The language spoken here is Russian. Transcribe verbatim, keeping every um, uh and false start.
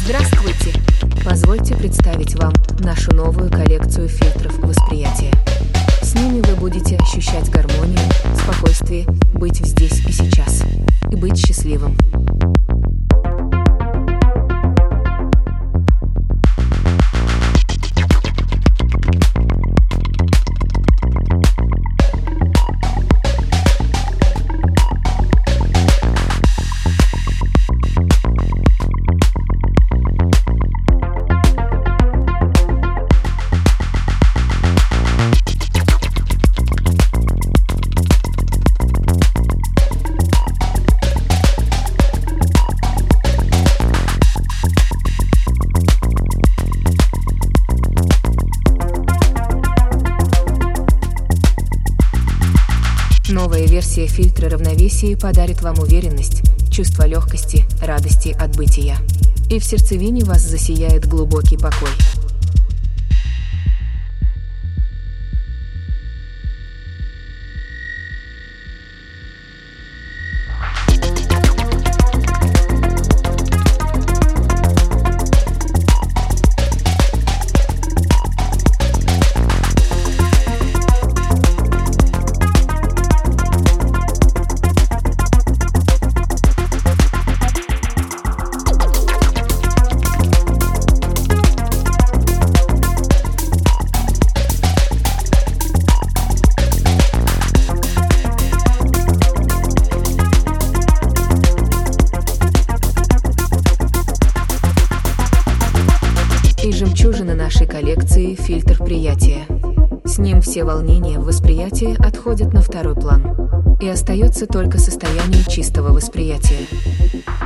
Здравствуйте! Позвольте представить вам нашу новую коллекцию фильтров восприятия. С ними вы будете ощущать гармонию, спокойствие, быть здесь и сейчас, и быть счастливым. Новая версия фильтра равновесия подарит вам уверенность, чувство легкости, радости от бытия. И в сердцевине вас засияет глубокий покой. И жемчужина нашей коллекции – фильтр приятия. С ним все волнения в восприятии отходят на второй план. И остается только состояние чистого восприятия.